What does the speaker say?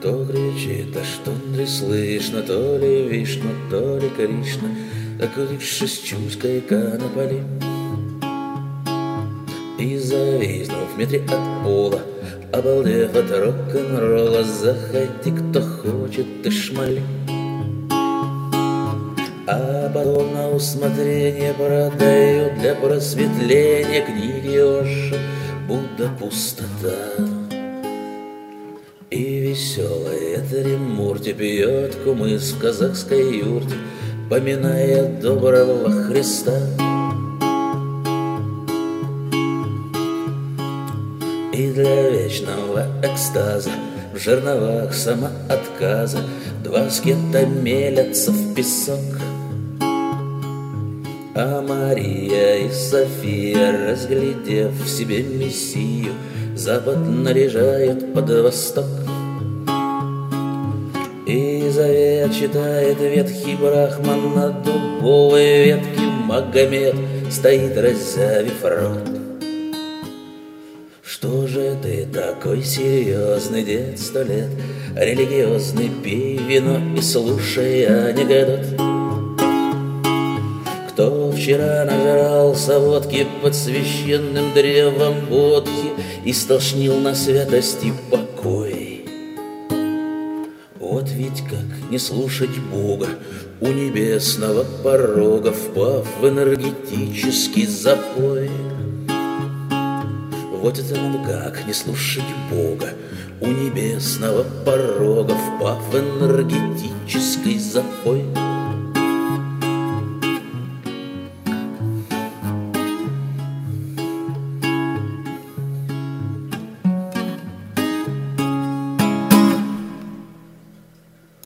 Кто кричит, а что не слышно, то ли Вишну, то ли Кришна, окутившись чуйской конопали. И зависнув в метре от пола, обалдев от рок-н-ролла, заходи, кто хочет, ты шмали. А потом на усмотрение продают для просветления книги Оша «Будда пустота». И веселая Тримурти пьет кумыс в казахской юрте, поминая доброго Христа. И для вечного экстаза в жерновах самоотказа два скета мелятся в песок. А Мария и София, разглядев в себе Мессию, Запад наряжают под Восток. И завет читает ветхий Брахман, на дубовой ветке Магомед стоит, разявив рот. Что же ты такой серьезный, дед, 100 лет, религиозный, пей вино и слушай анекдот. Кто вчера нажрался водки под священным древом Бодхи и стошнил на святости покой? Вот ведь как не слушать Бога у небесного порога, впав в энергетический запой. Вот это он как не слушать Бога у небесного порога, впав в энергетический запой.